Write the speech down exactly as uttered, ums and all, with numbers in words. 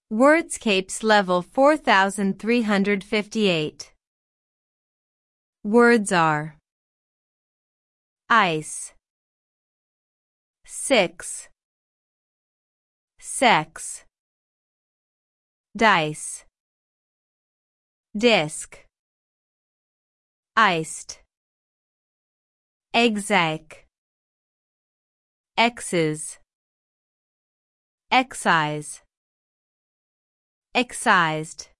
Wordscapes level four thousand three hundred fifty-eight. Words are ice, six, sex, dice, disc, iced, exec, X's, excise, excised.